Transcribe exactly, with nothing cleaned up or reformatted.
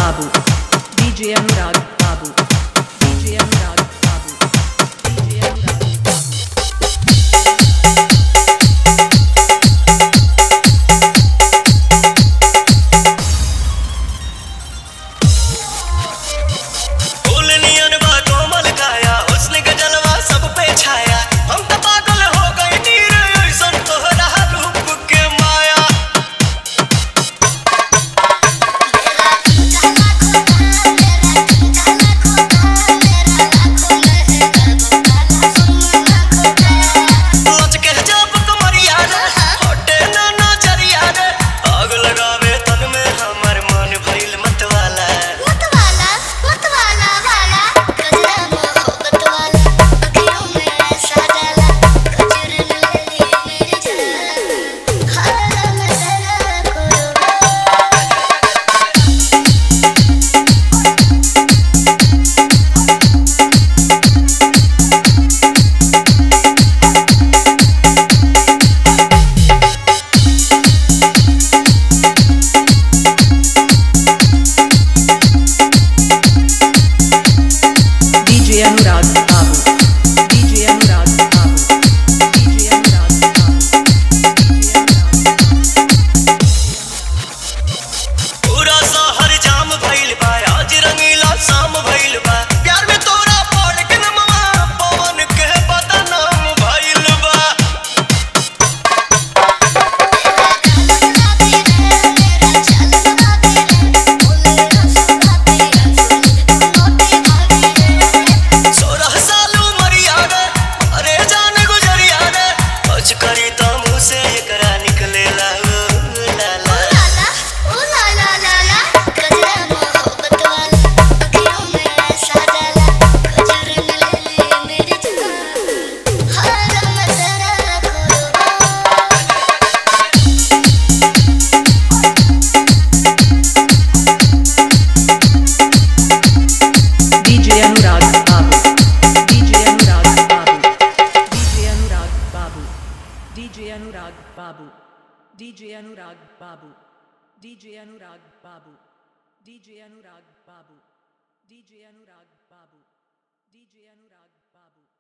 Babu, D J Anurag Babu, D J Anurag Babu, D J Anurag Babu. D J Anurag Babu, D J Anurag Babu, D J Anurag Babu, D J Anurag पूरा शहर जाम भइल बा, आज रंगीला शाम भइल बा, प्यार में तोरा पड़ के नमवा पवन के बदनाम भइल बा। सोलह साल उमरिया रे, अरे जान गुजरिया रे, कुछ करी तो मुँह से एकरा निकलेला ओ लाला। D J Anurag Babu, D J Anurag Babu, D J Anurag Babu, D J Anurag Babu, D J Anurag Babu, D J Anurag Babu, D J Anurag Babu, D J Anurag Babu, D J Anurag Babu.